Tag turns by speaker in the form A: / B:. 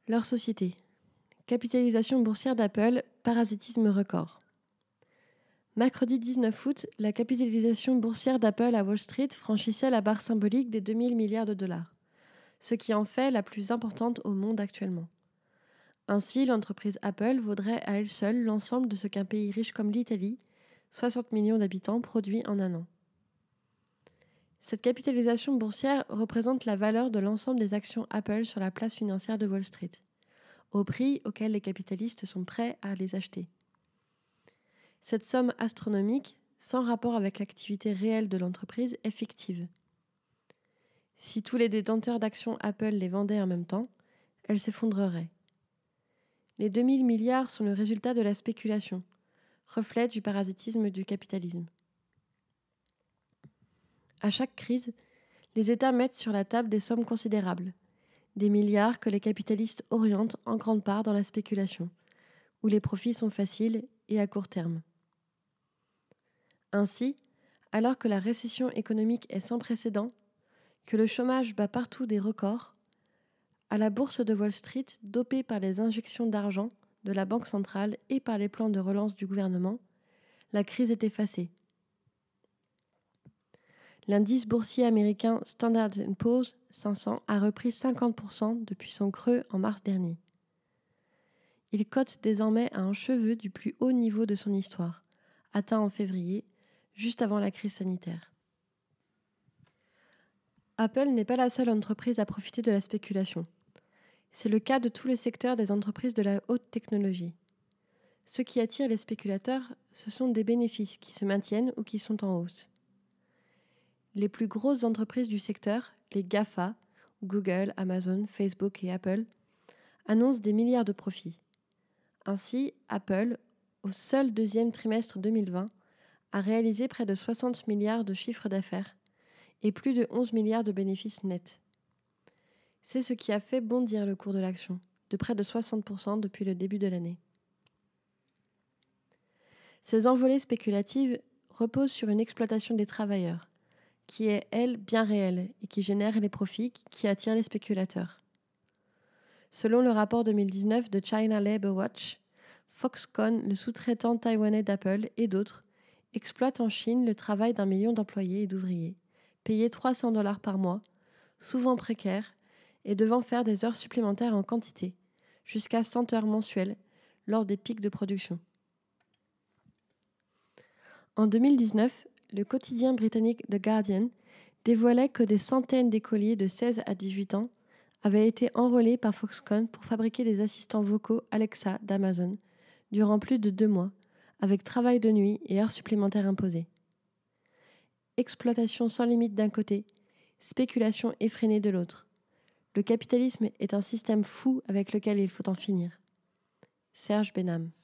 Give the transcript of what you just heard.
A: Leur société. Capitalisation boursière d'Apple, parasitisme record. Mercredi 19 août, la capitalisation boursière d'Apple à Wall Street franchissait la barre symbolique des 2000 milliards de dollars, ce qui en fait la plus importante au monde actuellement. Ainsi, l'entreprise Apple vaudrait à elle seule l'ensemble de ce qu'un pays riche comme l'Italie, 60 millions d'habitants, produit en un an. Cette capitalisation boursière représente la valeur de l'ensemble des actions Apple sur la place financière de Wall Street, au prix auquel les capitalistes sont prêts à les acheter. Cette somme astronomique, sans rapport avec l'activité réelle de l'entreprise, est fictive. Si tous les détenteurs d'actions Apple les vendaient en même temps, elle s'effondrerait. Les 2000 milliards sont le résultat de la spéculation, reflet du parasitisme du capitalisme. À chaque crise, les États mettent sur la table des sommes considérables, des milliards que les capitalistes orientent en grande part dans la spéculation, où les profits sont faciles et à court terme. Ainsi, alors que la récession économique est sans précédent, que le chômage bat partout des records, à la bourse de Wall Street, dopée par les injections d'argent de la Banque centrale et par les plans de relance du gouvernement, la crise est effacée. L'indice boursier américain Standard & Poor's 500 a repris 50% depuis son creux en mars dernier. Il cote désormais à un cheveu du plus haut niveau de son histoire, atteint en février, juste avant la crise sanitaire. Apple n'est pas la seule entreprise à profiter de la spéculation. C'est le cas de tous les secteurs des entreprises de la haute technologie. Ce qui attire les spéculateurs, ce sont des bénéfices qui se maintiennent ou qui sont en hausse. Les plus grosses entreprises du secteur, les GAFA, Google, Amazon, Facebook et Apple, annoncent des milliards de profits. Ainsi, Apple, au seul deuxième trimestre 2020, a réalisé près de 60 milliards de chiffre d'affaires et plus de 11 milliards de bénéfices nets. C'est ce qui a fait bondir le cours de l'action, de près de 60% depuis le début de l'année. Ces envolées spéculatives reposent sur une exploitation des travailleurs, qui est, elle, bien réelle et qui génère les profits qui attirent les spéculateurs. Selon le rapport 2019 de China Labour Watch, Foxconn, le sous-traitant taïwanais d'Apple et d'autres, exploitent en Chine le travail d'1 million d'employés et d'ouvriers, payés $300 par mois, souvent précaires, et devant faire des heures supplémentaires en quantité, jusqu'à 100 heures mensuelles, lors des pics de production. En 2019, le quotidien britannique The Guardian dévoilait que des centaines d'écoliers de 16 à 18 ans avaient été enrôlés par Foxconn pour fabriquer des assistants vocaux Alexa d'Amazon durant plus de 2 mois, avec travail de nuit et heures supplémentaires imposées. Exploitation sans limite d'un côté, spéculation effrénée de l'autre. Le capitalisme est un système fou avec lequel il faut en finir. Serge Benham.